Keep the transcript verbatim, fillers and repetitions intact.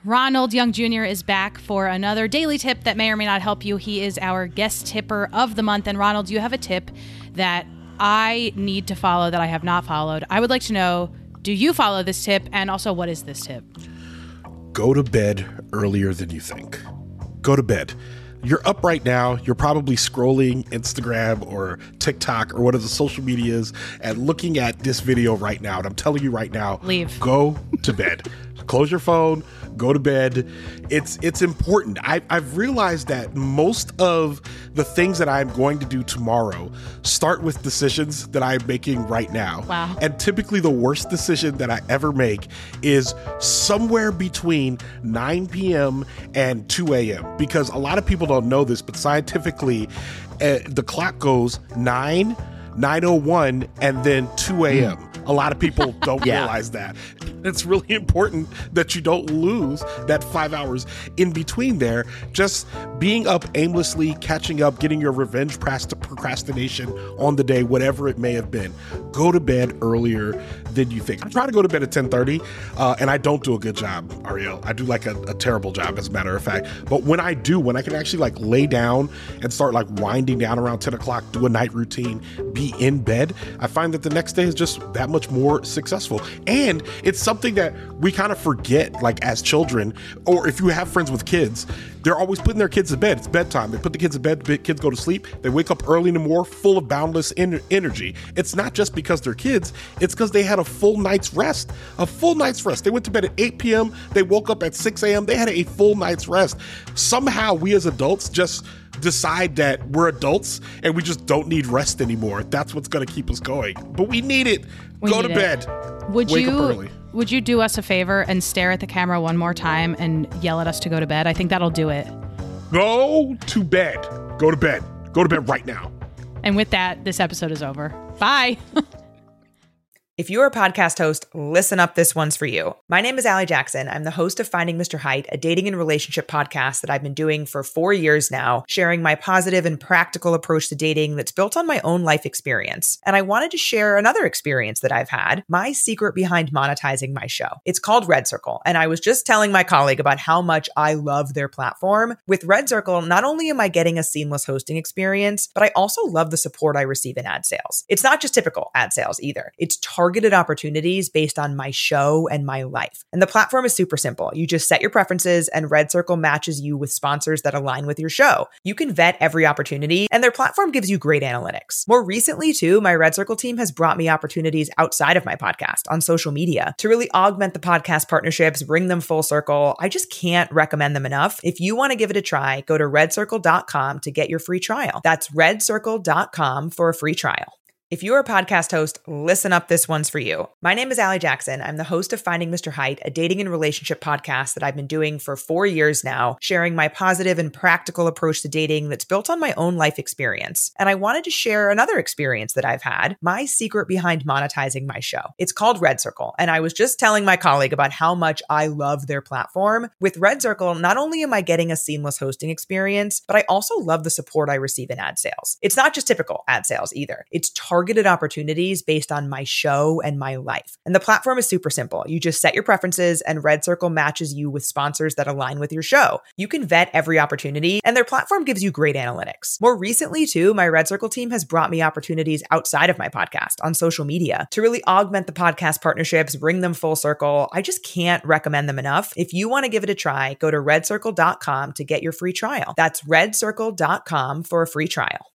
Ronald Young Junior is back for another daily tip that may or may not help you. He is our guest tipper of the month. And Ronald, you have a tip that I need to follow that I have not followed. I would like to know, do you follow this tip? And also, what is this tip? Go to bed earlier than you think. Go to bed. You're up right now. You're probably scrolling Instagram or TikTok or one of the social medias and looking at this video right now. And I'm telling you right now, leave. Go to bed. Close your phone. Go to bed. It's it's important. I, I've realized that most of the things that I'm going to do tomorrow start with decisions that I'm making right now. Wow. And typically the worst decision that I ever make is somewhere between nine p.m. and two a.m. Because a lot of people don't know this, but scientifically, uh, the clock goes nine, nine oh one, and then two a.m. Mm. A lot of people don't yeah. realize that. It's really important that you don't lose that five hours in between there. Just being up aimlessly, catching up, getting your revenge procrastination on the day, whatever it may have been. Go to bed earlier than you think. I try to go to bed at ten thirty, uh, and I don't do a good job, Ariel. I do like a, a terrible job, as a matter of fact. But when I do, when I can actually like lay down and start like winding down around ten o'clock, do a night routine, be in bed, I find that the next day is just that much more successful. And it's something that we kind of forget, like as children, or if you have friends with kids, they're always putting their kids to bed. It's bedtime. They put the kids to bed, the kids go to sleep. They wake up early in the morning full of boundless en- energy. It's not just because they're kids. It's because they had a full night's rest, a full night's rest. They went to bed at eight p.m. They woke up at six a.m. They had a full night's rest. Somehow we as adults just decide that we're adults and we just don't need rest anymore. That's what's going to keep us going. But we need it. We Go need to it. bed. Would Wake you up early. Would you do us a favor and stare at the camera one more time and yell at us to go to bed? I think that'll do it. Go to bed. Go to bed. Go to bed right now. And with that, this episode is over. Bye. If you're a podcast host, listen up, this one's for you. My name is Allie Jackson. I'm the host of Finding Mister Height, a dating and relationship podcast that I've been doing for four years now, sharing my positive and practical approach to dating that's built on my own life experience. And I wanted to share another experience that I've had, my secret behind monetizing my show. It's called Red Circle, and I was just telling my colleague about how much I love their platform. With Red Circle, not only am I getting a seamless hosting experience, but I also love the support I receive in ad sales. It's not just typical ad sales either. It's targeted targeted opportunities based on my show and my life. And the platform is super simple. You just set your preferences and Red Circle matches you with sponsors that align with your show. You can vet every opportunity and their platform gives you great analytics. More recently too, my Red Circle team has brought me opportunities outside of my podcast on social media to really augment the podcast partnerships, bring them full circle. I just can't recommend them enough. If you want to give it a try, go to red circle dot com to get your free trial. That's red circle dot com for a free trial. If you're a podcast host, listen up, this one's for you. My name is Allie Jackson. I'm the host of Finding Mister Height, a dating and relationship podcast that I've been doing for four years now, sharing my positive and practical approach to dating that's built on my own life experience. And I wanted to share another experience that I've had, my secret behind monetizing my show. It's called Red Circle, and I was just telling my colleague about how much I love their platform. With Red Circle, not only am I getting a seamless hosting experience, but I also love the support I receive in ad sales. It's not just typical ad sales either. It's targeted opportunities based on my show and my life. And the platform is super simple. You just set your preferences and Red Circle matches you with sponsors that align with your show. You can vet every opportunity and their platform gives you great analytics. More recently too, my Red Circle team has brought me opportunities outside of my podcast on social media to really augment the podcast partnerships, bring them full circle. I just can't recommend them enough. If you want to give it a try, go to red circle dot com to get your free trial. That's red circle dot com for a free trial.